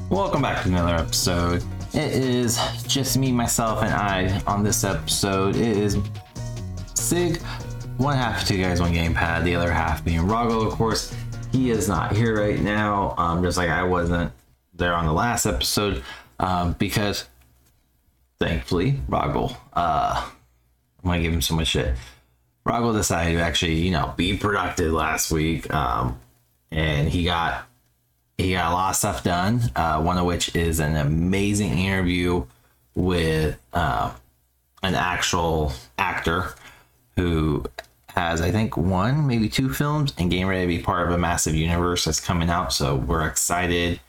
Welcome back to another episode. It is just me, myself, and I on this episode. It is Sig, one half of Two Guys, One Gamepad, the other half being Roggle, of course. He is not here right now, just like I wasn't there on the last episode, because thankfully, Roggle, I'm gonna give him so much shit. Roggle decided to actually, be productive last week, and he got a lot of stuff done, one of which is an amazing interview with an actual actor who has, I think, one, maybe two films and getting ready to be part of a massive universe that's coming out. So we're excited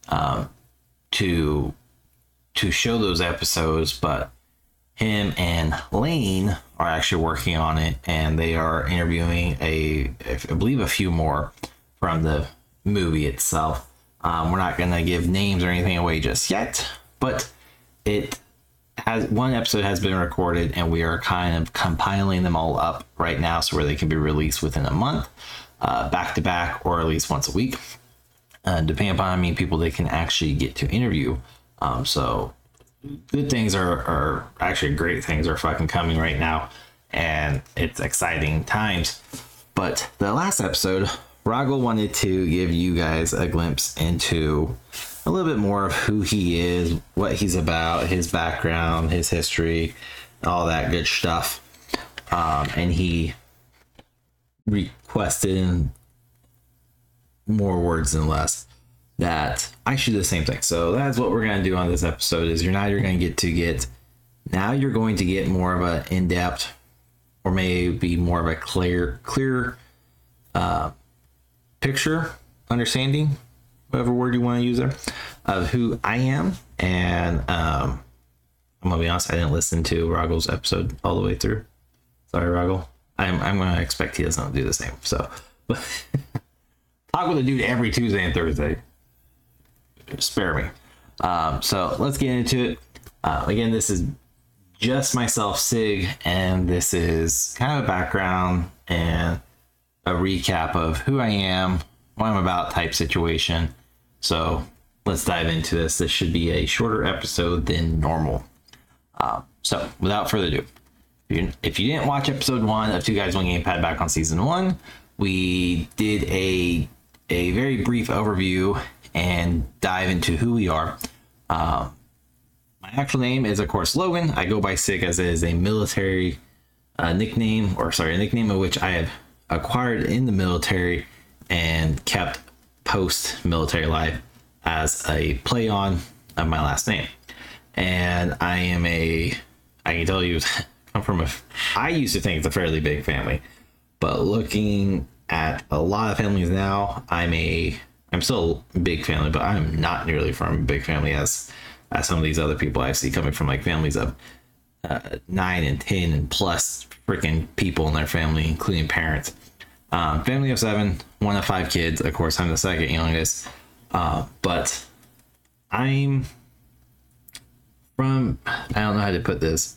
to show those episodes, but him and Lane are actually working on it, and they are interviewing I believe a few more from the movie itself. We're not going to give names or anything away just yet, but one episode has been recorded, and we are kind of compiling them all up right now so where they can be released within a month, back to back, or at least once a week, depending upon how many people they can actually get to interview. So good things are actually great things are fucking coming right now, and it's exciting times. But the last episode, Roggle wanted to give you guys a glimpse into a little bit more of who he is, what he's about, his background, his history, all that good stuff. And he requested more words than less that I should do the same thing. So that's what we're going to do on this episode is you're going to get more of an in-depth, or maybe more of a clear picture, understanding, whatever word you want to use there, of who I am. And I'm gonna be honest, I didn't listen to Roggle's episode all the way through. Sorry, Roggle. I'm gonna expect he doesn't do the same. So talk with a dude every Tuesday and Thursday. Spare me. So let's get into it. Again, this is just myself, Sig, and this is kind of a background and a recap of who I am, what I'm about type situation. So let's dive into this. This should be a shorter episode than normal. So without further ado, if you didn't watch episode 1 of Two Guys, One Gamepad back on season 1, we did a very brief overview and dive into who we are. My actual name is, of course, Logan. I go by Sig as it is a military nickname, a nickname of which I have acquired in the military and kept post-military life as a play on of my last name. And I can tell you, I used to think it's a fairly big family, but looking at a lot of families now, I'm still a big family, but I'm not nearly from a big family as some of these other people I see coming from, like, families of 9 and 10 and plus freaking people in their family, including parents. Family of 7, one of 5 kids. Of course, I'm the second youngest. But I'm from, I don't know how to put this.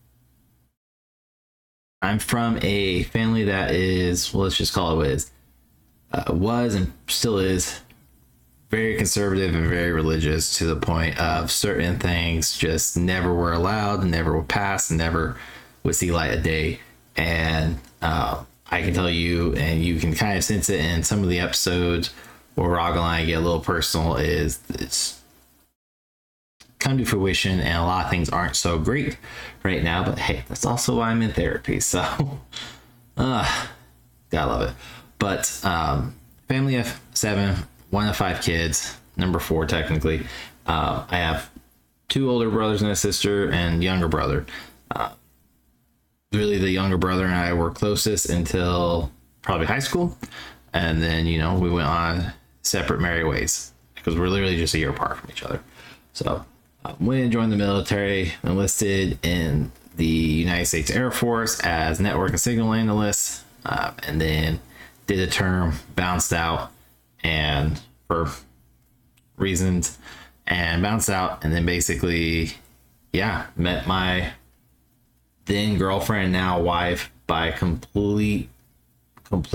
I'm from a family that is, well, let's just call it what it is, was and still is very conservative and very religious, to the point of certain things just never were allowed, never would pass, never would see light of day. And I can tell you, and you can kind of sense it in some of the episodes where Roggle and I get a little personal, is it's come to fruition, and a lot of things aren't so great right now, but hey, that's also why I'm in therapy. So gotta love it. But family of 7, one of 5 kids, number 4 technically. I have 2 older brothers and a sister, and younger brother. Really, the younger brother and I were closest until probably high school, and then we went on separate merry ways because we're literally just a year apart from each other. So went and joined the military, enlisted in the United States Air Force as network and signal analyst, and then did a term, bounced out, and for reasons, and bounced out, and then basically met my then girlfriend, now wife, by complete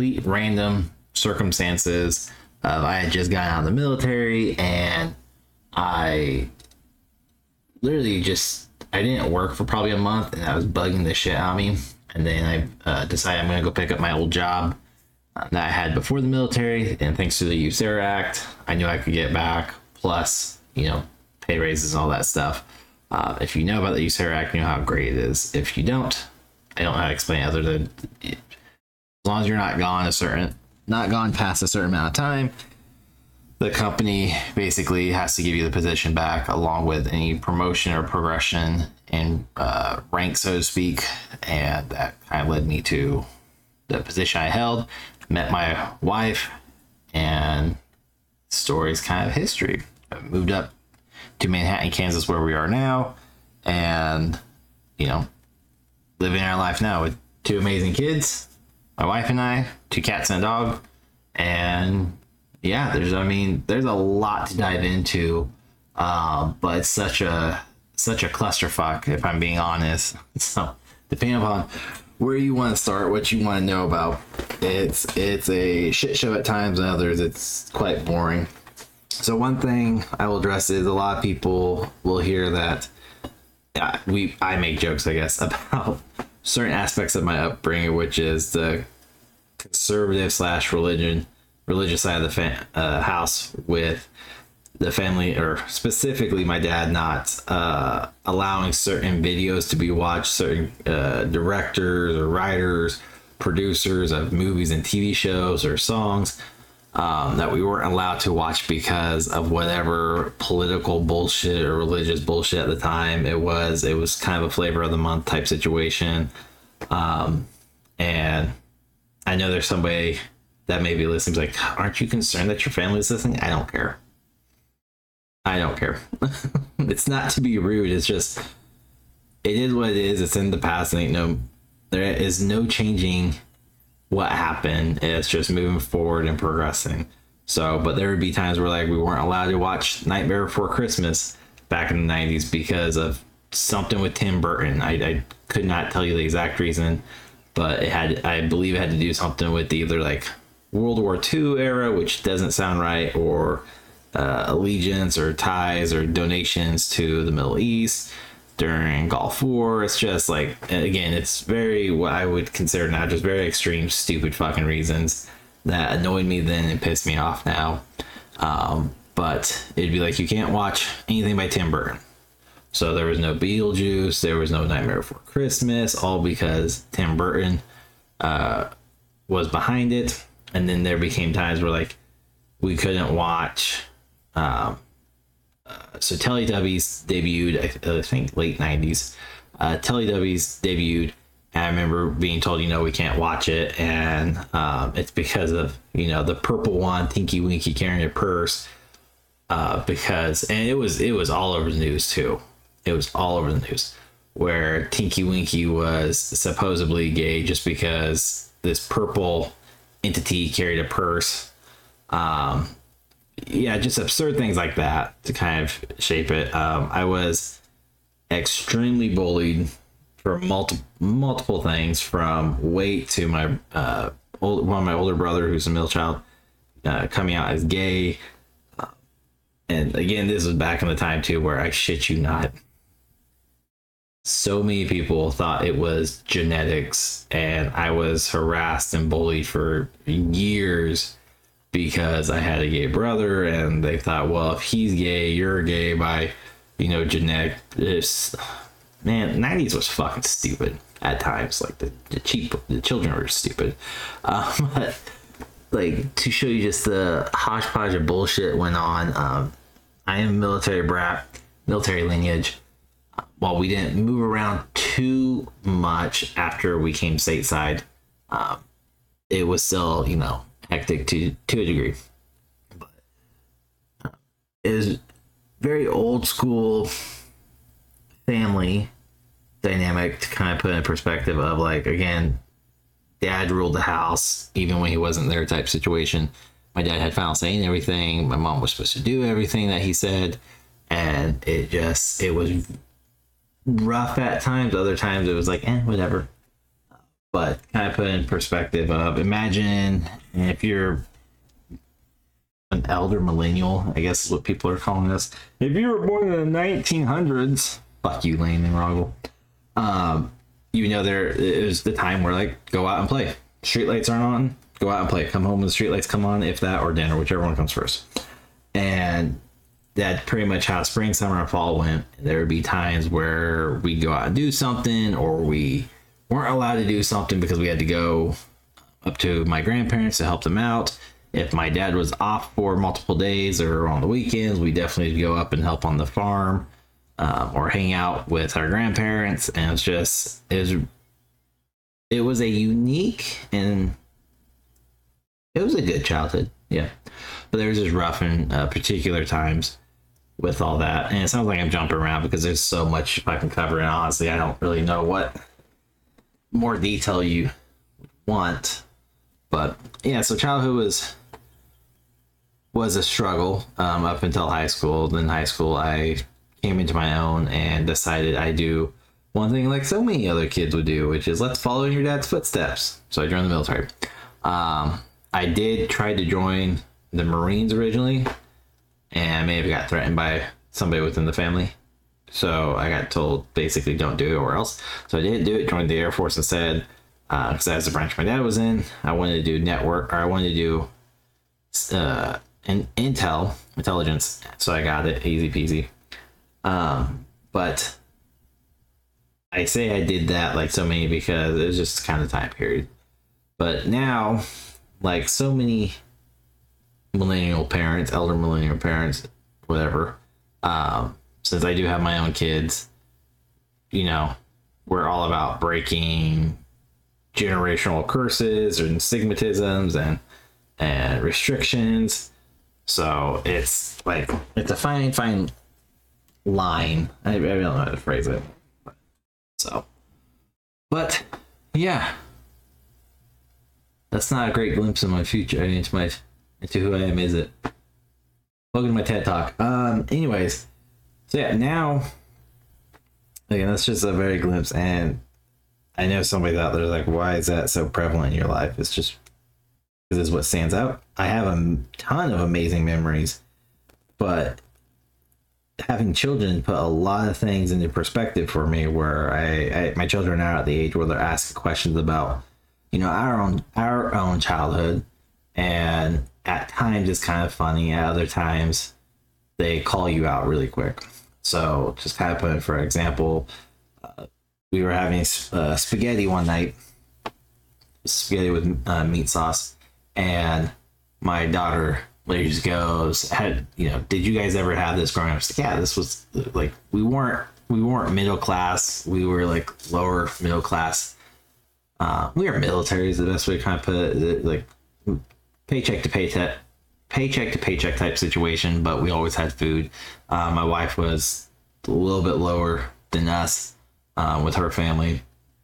random circumstances. I had just gotten out of the military, and I literally just, I didn't work for probably a month, and I was bugging the shit out of me. And then I decided I'm going to go pick up my old job that I had before the military. And thanks to the USERA Act, I knew I could get back. Plus, pay raises and all that stuff. If you know about the USERA Act, you know how great it is. If you don't, I don't know how to explain it other than as long as you're not gone past a certain amount of time, the company basically has to give you the position back along with any promotion or progression in rank, so to speak. And that kind of led me to the position I held, met my wife, and the story's kind of history. I moved up to Manhattan, Kansas, where we are now, and, living our life now with two amazing kids, my wife and I, 2 cats and a dog. And yeah, there's a lot to dive into, but it's such a clusterfuck, if I'm being honest. So depending upon where you want to start, what you want to know about, it's a shit show at times, and others it's quite boring. So one thing I will address is a lot of people will hear that I make jokes, I guess, about certain aspects of my upbringing, which is the conservative / religious side of the house, with the family, or specifically my dad, not allowing certain videos to be watched, certain directors or writers, producers of movies and TV shows or songs that we weren't allowed to watch because of whatever political bullshit or religious bullshit at the time. It was kind of a flavor of the month type situation. And I know there's somebody that may be listening, like, aren't you concerned that your family is listening? I don't care. It's not to be rude. It's just, it is what it is. It's in the past. And there is no changing what happened. It's just moving forward and progressing. So, but there would be times where we weren't allowed to watch Nightmare Before Christmas back in the 90s because of something with Tim Burton. I could not tell you the exact reason, but I believe it had to do something with either World War II era, which doesn't sound right, or allegiance or ties or donations to the Middle East during Gulf War. It's just again, it's very, what I would consider now, just very extreme, stupid fucking reasons that annoyed me then and pissed me off now. But it'd be you can't watch anything by Tim Burton. So there was no Beetlejuice, there was no Nightmare Before Christmas, all because Tim Burton was behind it. And then there became times where we couldn't watch. So Teletubbies debuted, I think late 90s. Teletubbies debuted, and I remember being told, we can't watch it, and it's because of the purple one, Tinky Winky carrying a purse, and it was all over the news too. It was all over the news where Tinky Winky was supposedly gay just because this purple entity carried a purse. Just absurd things like that to kind of shape it. I was extremely bullied for multiple things, from weight to my one of my older brother, who's a middle child, coming out as gay. And again, this was back in the time too, where I shit you not, so many people thought it was genetics, and I was harassed and bullied for years because I had a gay brother, and they thought, well, if he's gay, you're gay by, genetic. Man, 90s was fucking stupid at times. The children were stupid. But to show you just the hodgepodge of bullshit went on. I am a military brat, military lineage. While we didn't move around too much after we came stateside, it was still, hectic to a degree. But it was very old school family dynamic to kind of put in perspective of again, dad ruled the house even when he wasn't there type situation. My dad had final say in everything. My mom was supposed to do everything that he said, and it was rough at times. Other times it was whatever. But kind of put in perspective of, imagine if you're an elder millennial, I guess is what people are calling us. If you were born in the 1900s, fuck you, Lane and Roggle. You know, there is the time where like go out and play. Streetlights aren't on, go out and play. Come home when the streetlights come on, if that, or dinner, whichever one comes first. And that pretty much how spring, summer, and fall went. There would be times where we'd go out and do something, or we weren't allowed to do something because we had to go up to my grandparents to help them out. If my dad was off for multiple days or on the weekends, we definitely go up and help on the farm, or hang out with our grandparents. And it was a unique, and it was a good childhood. Yeah. But there was just rough and particular times with all that. And it sounds like I'm jumping around because there's so much I can cover. And honestly, I don't really know what more detail you want. But yeah, so childhood was a struggle up until high school. Then high school, I came into my own and decided I do one thing like so many other kids would do, which is let's follow in your dad's footsteps. So I joined the military. I did try to join the Marines originally, and maybe got threatened by somebody within the family. So I got told basically don't do it or else. So I didn't do it, joined the Air Force instead, because that's the branch my dad was in. I wanted to do I wanted to do intelligence. So I got it, easy peasy. But I say I did that like so many because it was just kind of time period. But now, like so many millennial parents, elder millennial parents, whatever, since I do have my own kids, you know, we're all about breaking generational curses and stigmatisms and restrictions. So it's like, it's a fine line. I don't know how to phrase it. So, but yeah, that's not a great glimpse of my future into who I am, is it? Welcome to my TED Talk. Anyways, so yeah, now, again, that's just a very glimpse, and I know somebody out there is like, why is that so prevalent in your life? It's just because it's what stands out. I have a ton of amazing memories, but having children put a lot of things into perspective for me, where my children are at the age where they're asking questions about, you know, our own childhood, and at times it's kind of funny, at other times they call you out really quick. So just kind of put it for example, we were having spaghetti one night, spaghetti with meat sauce, and my daughter later goes, did you guys ever have this growing up? I was like, yeah, this was like, we weren't middle class, we were like lower middle class. We were military is the best way to kind of put it, like paycheck to paycheck type situation, but we always had food. My wife was a little bit lower than us with her family,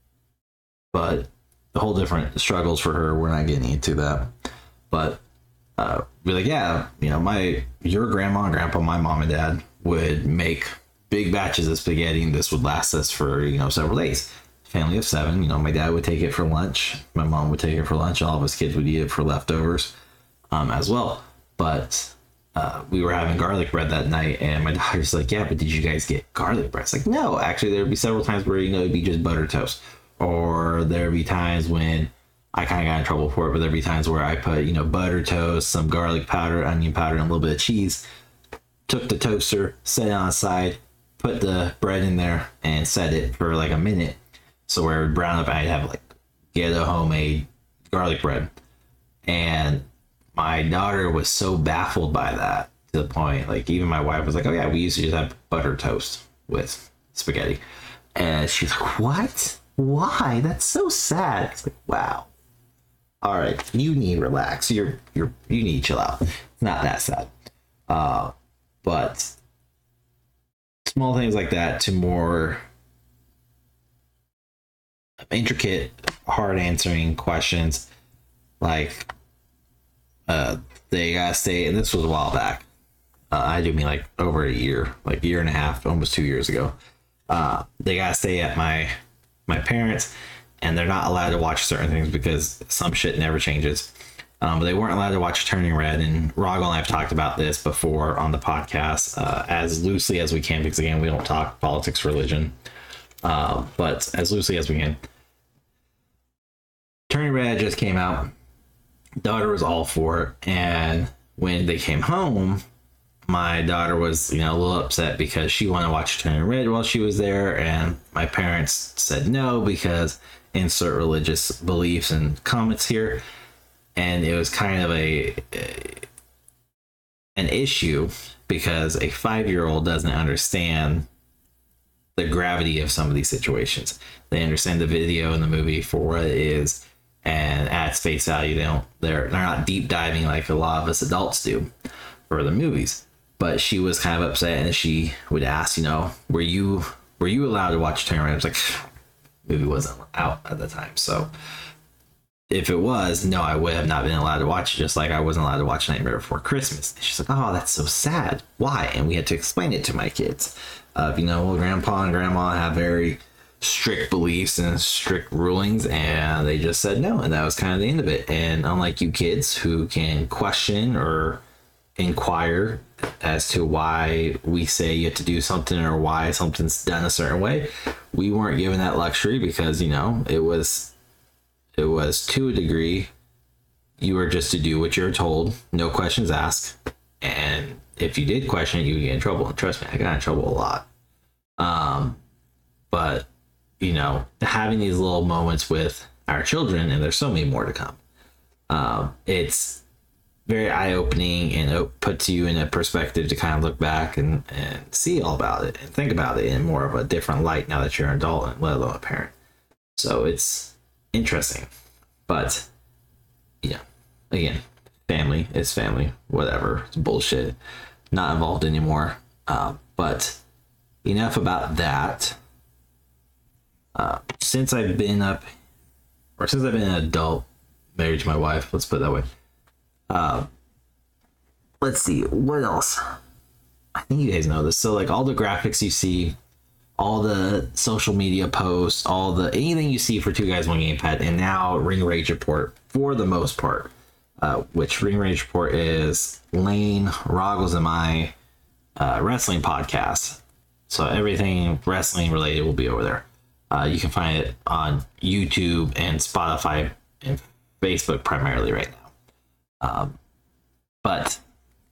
but the whole different struggles for her. We're not getting into that, but be like, yeah, you know, your grandma and grandpa, my mom and dad would make big batches of spaghetti, and this would last us for, you know, several days. Family of 7, you know, my dad would take it for lunch, my mom would take it for lunch, all of us kids would eat it for leftovers as well. But we were having garlic bread that night, and my daughter's like, yeah, but did you guys get garlic bread? It's like, no, actually there would be several times where, you know, it'd be just butter toast, or there'd be times when I kind of got in trouble for it, but there'd be times where I put, you know, butter toast, some garlic powder, onion powder, and a little bit of cheese, took the toaster, set it on the side, put the bread in there, and set it for like a minute. So where it would brown up, I'd have like ghetto homemade garlic bread. And my daughter was so baffled by that, to the point, like even my wife was like, oh yeah, we used to just have butter toast with spaghetti. And she's like, what? Why? That's so sad. It's like, wow. All right, you need to relax. You need to chill out. It's not that sad. But small things like that to more intricate, hard answering questions, like they gotta stay, and this was a while back. I do mean like over a year, like year and a half, almost 2 years ago. They gotta stay at my parents, and they're not allowed to watch certain things because some shit never changes. But they weren't allowed to watch Turning Red. And Rogel and I have talked about this before on the podcast as loosely as we can, because again, we don't talk politics, religion, but as loosely as we can. Turning Red just came out. Daughter was all for it, and when they came home, my daughter was, a little upset because she wanted to watch Turning Red while she was there, and my parents said no because insert religious beliefs and comments here. And it was kind of an issue because a 5-year-old doesn't understand the gravity of some of these situations. They understand the video and the movie for what it is, and at its face value, they're not deep diving like a lot of us adults do for the movies. But she was kind of upset, and she would ask, were you allowed to watch Turning Red? I was like, movie wasn't out at the time, so if it was, no, I would have not been allowed to watch it, just like I wasn't allowed to watch Nightmare Before Christmas. And she's like, oh, that's so sad. Why? And we had to explain it to my kids. Well, grandpa and grandma have very strict beliefs and strict rulings, and they just said no, and that was kind of the end of it. And unlike you kids who can question or inquire as to why we say you have to do something or why something's done a certain way, we weren't given that luxury because, it was to a degree, you were just to do what you're told, no questions asked. And if you did question it, you would get in trouble. And trust me, I got in trouble a lot. But, having these little moments with our children, and there's so many more to come, it's very eye-opening, and it puts you in a perspective to kind of look back and see all about it and think about it in more of a different light now that you're an adult and let alone a parent. So it's interesting, but again, family is family, whatever, it's bullshit, not involved anymore. But enough about that. Since I've been an adult, married to my wife, let's put it that way. Let's see, what else? I think you guys know this. So like all the graphics you see, all the social media posts, anything you see for Two Guys One Gamepad, and now Ring Rage Report for the most part, which Ring Rage Report is Lane, Roggles, and my wrestling podcast. So everything wrestling related will be over there. You can find it on YouTube and Spotify and Facebook primarily right now. But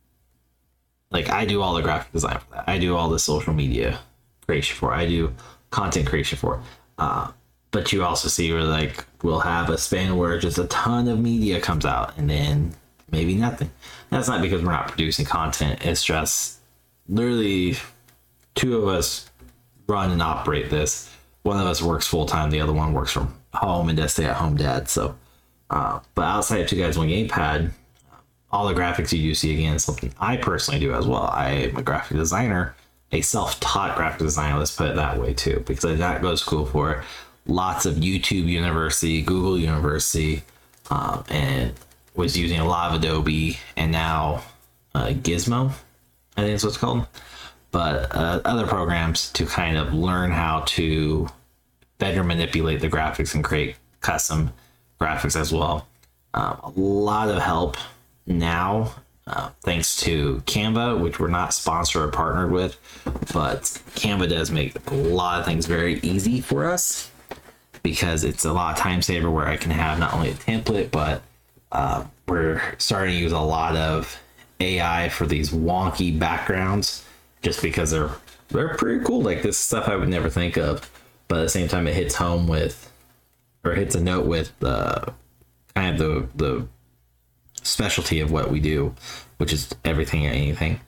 like I do all the graphic design for that. I do all the social media creation for it. I do content creation for it. But you also see where like we'll have a span where just a ton of media comes out and then maybe nothing. That's not because we're not producing content. It's just literally two of us run and operate this. One of us works full time. The other one works from home and does stay at home dad. So, but outside of Two Guys One Gamepad, all the graphics you do see again is something I personally do as well. I am a graphic designer, a self-taught graphic designer. Let's put it that way too, because that goes cool for it. Lots of YouTube University, Google University, and was using a lot of Adobe and now Gizmo, I think is what it's called. But other programs to kind of learn how to better manipulate the graphics and create custom graphics as well. A lot of help now, thanks to Canva, which we're not sponsored or partnered with, but Canva does make a lot of things very easy for us because it's a lot of time saver where I can have not only a template, but we're starting to use a lot of AI for these wonky backgrounds just because they're pretty cool. Like this stuff I would never think of, but at the same time it hits home with, or hits a note with kind of the specialty of what we do, which is everything and anything.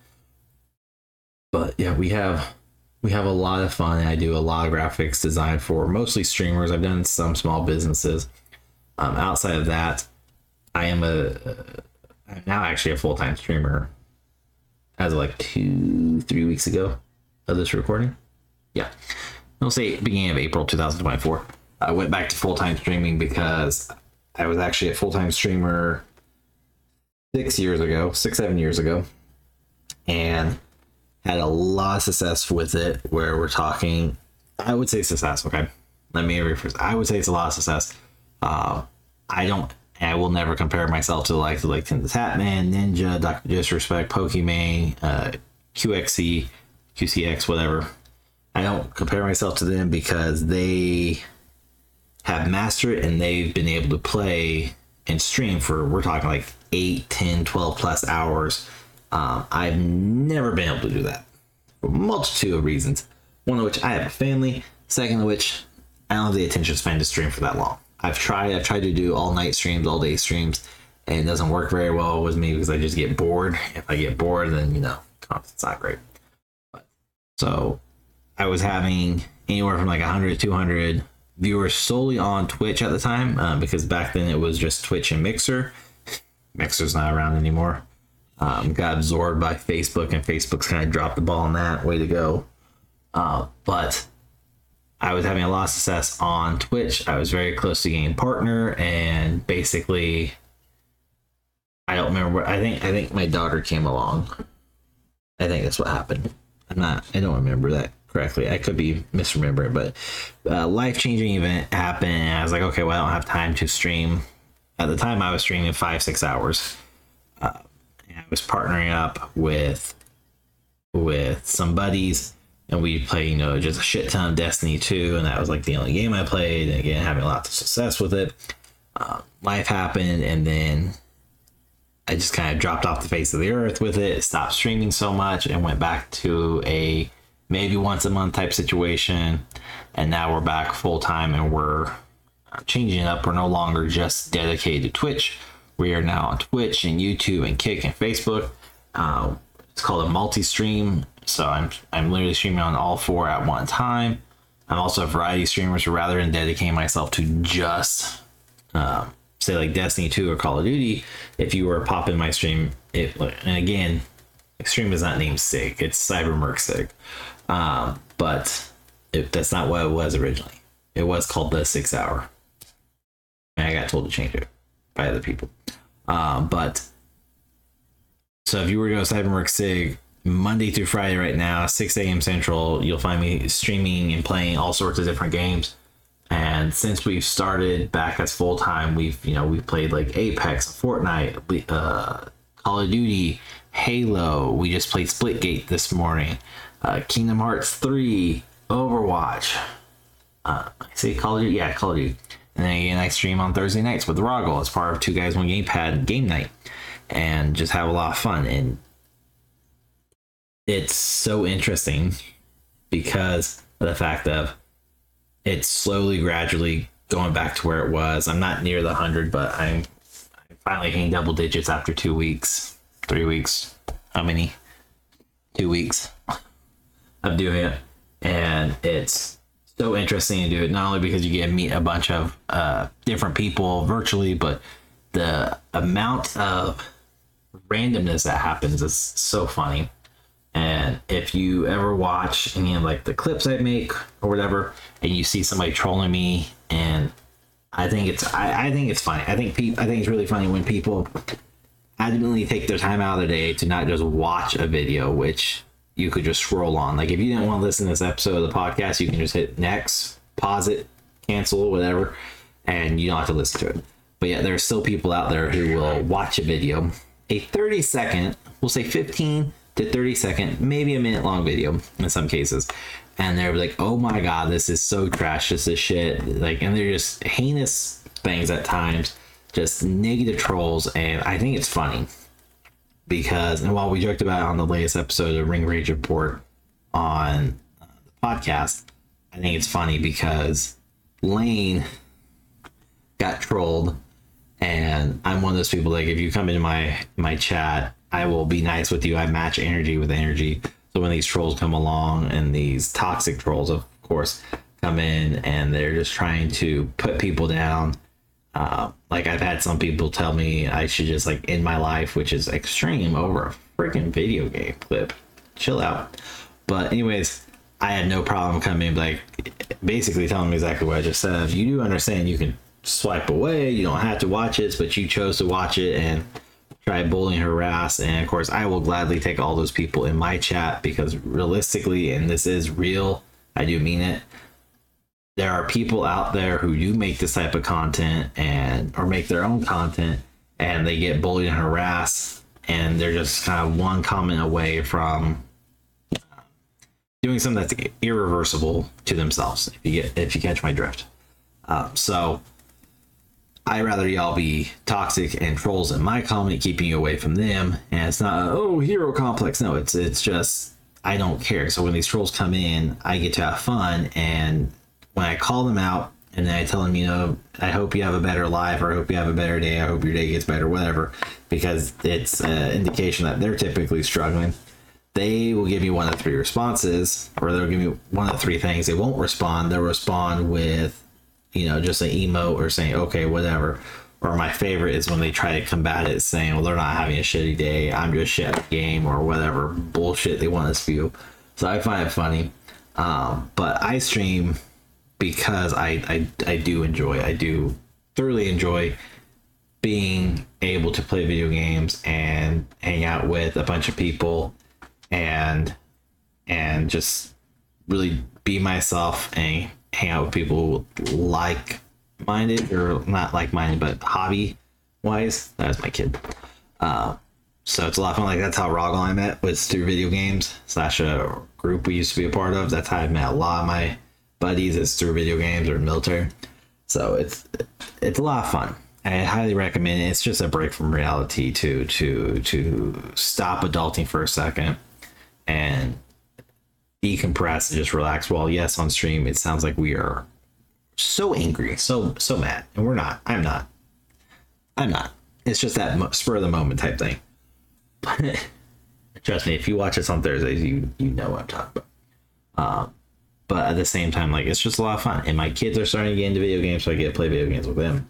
But yeah, we have a lot of fun. I do a lot of graphics design for mostly streamers. I've done some small businesses. Outside of that, I'm now actually a full-time streamer as of like 2-3 weeks ago of this recording. Yeah, I'll say beginning of April 2024. I went back to full-time streaming because I was actually a full-time streamer 7 years ago, and had a lot of success with it, where we're talking, I would say success. Okay, let me rephrase. I would say it's a lot of success. I don't And I will never compare myself to the likes of like Tim the Tatman, Ninja, Dr. Disrespect, Pokimane, QXC, QCX, whatever. I don't compare myself to them because they have mastered it and they've been able to play and stream for, we're talking like 8, 10, 12 plus hours. I've never been able to do that for a multitude of reasons. One of which I have a family. Second of which I don't have the attention span to stream for that long. I've tried to do all night streams, all day streams, and it doesn't work very well with me because I just get bored. If I get bored, then it's not great. So I was having anywhere from like 100 to 200 viewers solely on Twitch at the time, because back then it was just Twitch and Mixer. Mixer's not around anymore. Got absorbed by Facebook, and Facebook's kind of dropped the ball on that. Way to go. But I was having a lot of success on Twitch. I was very close to getting a partner, and basically, I don't remember. I think my daughter came along. I think that's what happened. I don't remember that correctly. I could be misremembering, but a life-changing event happened, and I was like, okay, well, I don't have time to stream. At the time, I was streaming 5-6 hours. And I was partnering up with some buddies, and we played, just a shit ton of Destiny 2, and that was like the only game I played, and again, having lots of success with it. Life happened, and then I just kind of dropped off the face of the earth with it, stopped streaming so much, and went back to a maybe once a month type situation. And now we're back full time, and we're changing it up. We're no longer just dedicated to Twitch. We are now on Twitch and YouTube and Kick and Facebook. It's called a multi-stream. So I'm literally streaming on all 4 at one time. I'm also a variety streamer, so rather than dedicating myself to just say like Destiny 2 or Call of Duty, if you were popping my stream, and again, stream is not named SIG, it's CyberMerc SIG. But that's not what it was originally. It was called the 6 Hour. And I got told to change it by other people. But so if you were to go CyberMerc SIG, Monday through Friday right now, 6 a.m. Central, you'll find me streaming and playing all sorts of different games. And since we've started back as full time, we've played like Apex, Fortnite, Call of Duty, Halo. We just played Splitgate this morning. Kingdom Hearts 3, Overwatch. I say Call of Duty, yeah, Call of Duty. And then again, I stream on Thursday nights with Roggle as part of Two Guys One Gamepad game night, and just have a lot of fun. And it's so interesting because of the fact of it's slowly, gradually going back to where it was. I'm not near the 100, but I'm finally hitting double digits after 2 weeks, 3 weeks. How many? 2 weeks of doing it. And it's so interesting to do it, not only because you get to meet a bunch of different people virtually, but the amount of randomness that happens is so funny. And if you ever watch any of like the clips I make or whatever, and you see somebody trolling me, and I think it's funny. I think it's really funny when people adamantly take their time out of the day to not just watch a video, which you could just scroll on. Like if you didn't want to listen to this episode of the podcast, you can just hit next, pause it, cancel, whatever, and you don't have to listen to it. But yeah, there are still people out there who will watch a video, a 30-second, we'll say 15 to 30-second, maybe a minute long video in some cases, and they're like, oh my god, this is so trash, this is shit, like, and they're just heinous things at times, just negative trolls. And I think it's funny because, and while we joked about it on the latest episode of Ring Rage Report on the podcast, I think it's funny because Lane got trolled, and I'm one of those people, like, if you come into my chat, I will be nice with you. I match energy with energy. So when these trolls come along, and these toxic trolls, of course, come in and they're just trying to put people down, like I've had some people tell me I should just like end my life, which is extreme, over a freaking video game clip. Chill out. But anyways, I had no problem coming in, like, basically telling me exactly what I just said. You do understand you can swipe away, you don't have to watch it, but you chose to watch it and try bullying, harass. And of course, I will gladly take all those people in my chat, because realistically, and this is real, I do mean it, there are people out there who do make this type of content and or make their own content, and they get bullied and harassed, and they're just kind of one comment away from doing something that's irreversible to themselves. If you catch my drift. So I'd rather y'all be toxic and trolls in my comment, keeping you away from them. And it's not hero complex. No, it's just I don't care. So when these trolls come in, I get to have fun, and when I call them out and then I tell them, I hope you have a better life, or I hope you have a better day, I hope your day gets better, whatever, because it's an indication that they're typically struggling. They will give me one of three responses, or they'll give me one of three things. They won't respond. They'll respond with, just an emote or saying, okay, whatever. Or my favorite is when they try to combat it saying, well, they're not having a shitty day, I'm just shit at the game, or whatever bullshit they want us to view. So I find it funny. But I stream because I do thoroughly enjoy being able to play video games and hang out with a bunch of people and just really be myself and hang out with people like-minded, or not like-minded, but hobby-wise. That's my kid. So it's a lot of fun. Like, that's how Roggle I met, was through video games / a group we used to be a part of. That's how I met a lot of my buddies, is through video games or military. So it's a lot of fun. I highly recommend it. It's just a break from reality to stop adulting for a second and decompress and just relax. Well, yes, on stream it sounds like we are so angry, so mad, and we're not. I'm not. It's just that spur of the moment type thing. But trust me, if you watch us on Thursdays, you know what I'm talking about. But at the same time, like, it's just a lot of fun, and my kids are starting to get into video games, so I get to play video games with them.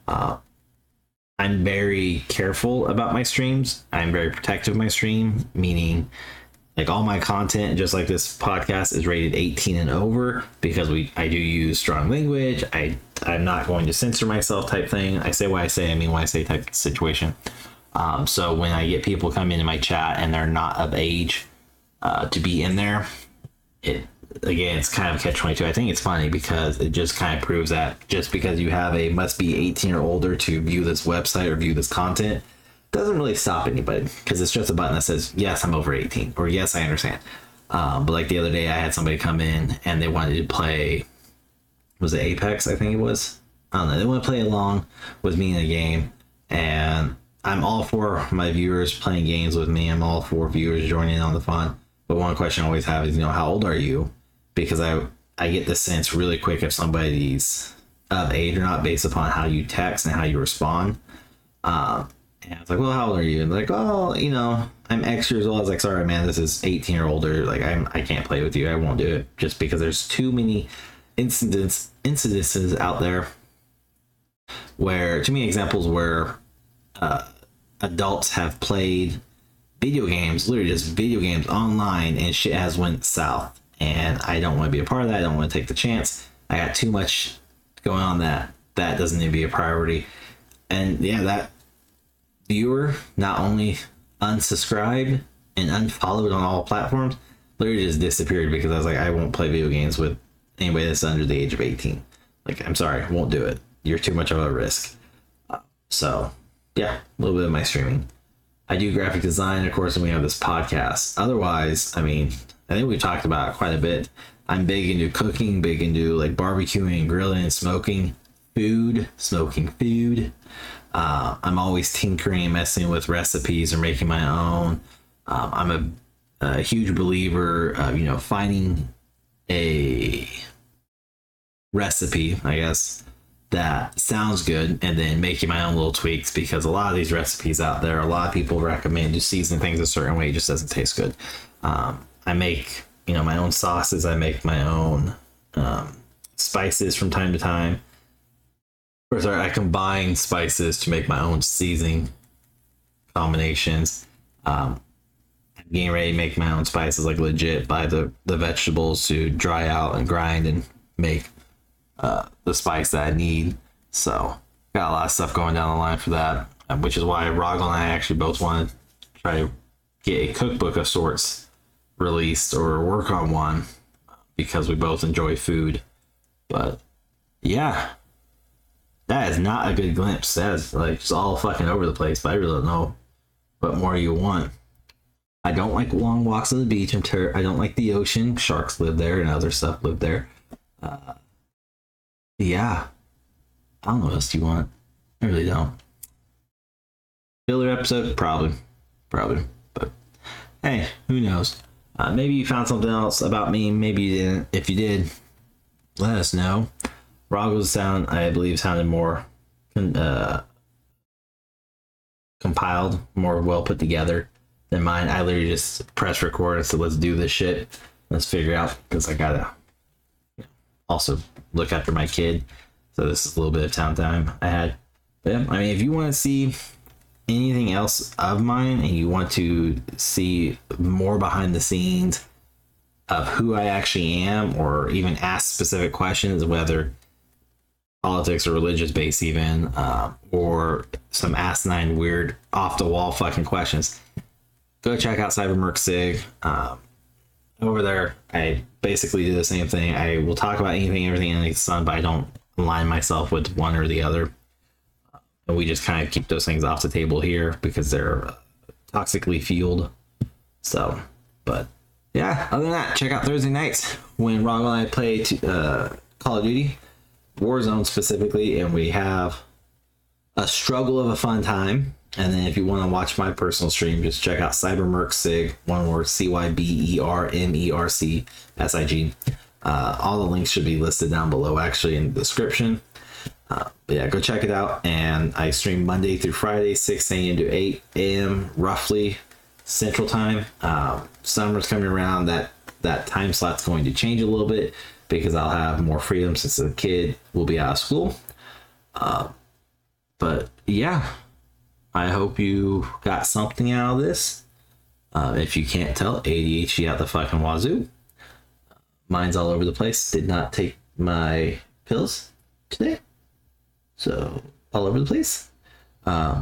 I'm very careful about my streams. I'm very protective of my stream, meaning, like, all my content, just like this podcast, is rated 18 and over, because I do use strong language. I'm not going to censor myself type thing. I say what I say, I mean what I say type situation. So when I get people come into my chat and they're not of age to be in there, it's kind of catch-22. I think it's funny because it just kind of proves that just because you have a must be 18 or older to view this website or view this content doesn't really stop anybody, because it's just a button that says, yes, I'm over 18, or yes, I understand. But like the other day, I had somebody come in and they wanted to play, was it Apex? I think it was. I don't know. They want to play along with me in a game, and I'm all for my viewers playing games with me. I'm all for viewers joining in on the fun. But one question I always have is, how old are you? Because I get the sense really quick if somebody's of age or not based upon how you text and how you respond. And I was like, well, how old are you? And they're like, oh, I'm X years old. I was like, sorry, man, this is 18 or older. Like, I can't play with you. I won't do it, just because there's too many incidences out there where, too many examples where adults have played video games, literally just video games online, and shit has went south. And I don't want to be a part of that. I don't want to take the chance. I got too much going on that doesn't need to be a priority. And yeah, that viewer not only unsubscribed and unfollowed on all platforms, literally just disappeared, because I was like, I won't play video games with anybody that's under the age of 18. Like, I'm sorry, I won't do it. You're too much of a risk. So yeah, a little bit of my streaming. I do graphic design, of course, and we have this podcast. Otherwise, I think we've talked about it quite a bit. I'm big into cooking, big into like barbecuing, grilling, and smoking food. I'm always tinkering and messing with recipes or making my own. I'm a huge believer of, finding a recipe, I guess, that sounds good, and then making my own little tweaks, because a lot of these recipes out there, a lot of people recommend to season things a certain way. It just doesn't taste good. I make, my own sauces. I make my own spices from time to time. Or sorry, I combine spices to make my own seasoning combinations. I'm getting ready to make my own spices, like legit buy the vegetables to dry out and grind and make the spice that I need. So got a lot of stuff going down the line for that, which is why Roggle and I actually both want to try to get a cookbook of sorts released or work on one, because we both enjoy food But yeah, that is not a good glimpse. That is like just all fucking over the place. But I really don't know what more you want. I don't like long walks on the beach. I don't like the ocean. Sharks live there and other stuff live there. Yeah, I don't know what else you want. I really don't. Filler episode, probably. But hey, who knows? Maybe you found something else about me. Maybe you didn't. If you did, let us know. Roggle's sound, I believe, sounded more compiled, more well put together than mine. I literally just press record and said, let's do this shit. Let's figure out, because I gotta also look after my kid. So this is a little bit of time I had. But yeah, I mean, if you want to see anything else of mine and you want to see more behind the scenes of who I actually am, or even ask specific questions, whether politics or religious based even, or some asinine, weird, off the wall fucking questions, go check out CyberMercSig. Over there, I basically do the same thing. I will talk about anything, everything under the sun, but I don't align myself with one or the other. And we just kind of keep those things off the table here because they're toxically fueled. So, but yeah, other than that, check out Thursday nights when Ron and I play Call of Duty, Warzone specifically, and we have a struggle of a fun time. And then if you want to watch my personal stream, just check out CyberMercSig, one word, CYBERMERCSIG. All the links should be listed down below, actually, in the description. But yeah, go check it out. And I stream Monday through Friday, 6 a.m. to 8 a.m. roughly Central Time. Summer's coming around. That time slot's going to change a little bit because I'll have more freedom since the kid will be out of school. But yeah, I hope you got something out of this. If you can't tell, ADHD out the fucking wazoo. Mine's all over the place. Did not take my pills today. So, all over the place. But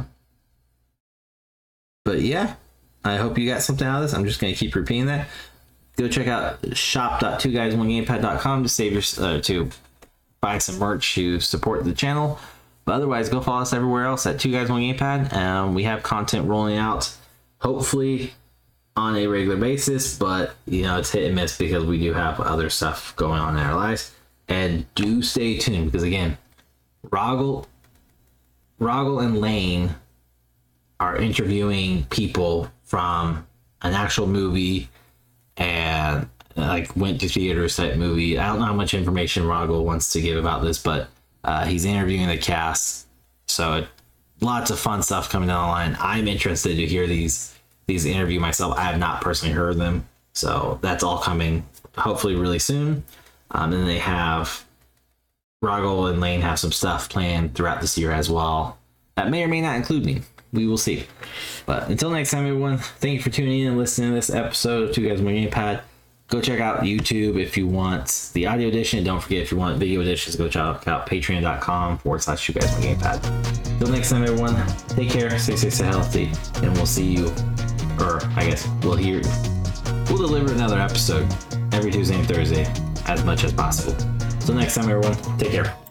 yeah, I hope you got something out of this. I'm just going to keep repeating that. Go check out shop.2guys1gamepad.com to save your to buy some merch to support the channel. But otherwise, go follow us everywhere else at 2guys1gamepad. We have content rolling out, hopefully on a regular basis, but you know, it's hit and miss because we do have other stuff going on in our lives. And do stay tuned because again, Roggle and Lane are interviewing people from an actual movie and like went to theaters type movie. I don't know how much information Roggle wants to give about this, but he's interviewing the cast. So lots of fun stuff coming down the line. I'm interested to hear these interview myself. I have not personally heard them, so that's all coming hopefully really soon. And then they have Roggle and Lane have some stuff planned throughout this year as well that may or may not include me. We will see. But until next time, everyone, thank you for tuning in and listening to this episode of 2guys1 Gamepad. Go check out YouTube if you want the audio edition. Don't forget, if you want video editions, go check out patreon.com/2guys1gamepad. Until next time, everyone, take care, stay safe, stay healthy, and we'll see you, or I guess we'll deliver another episode every Tuesday and Thursday as much as possible. Until next time, everyone, take care.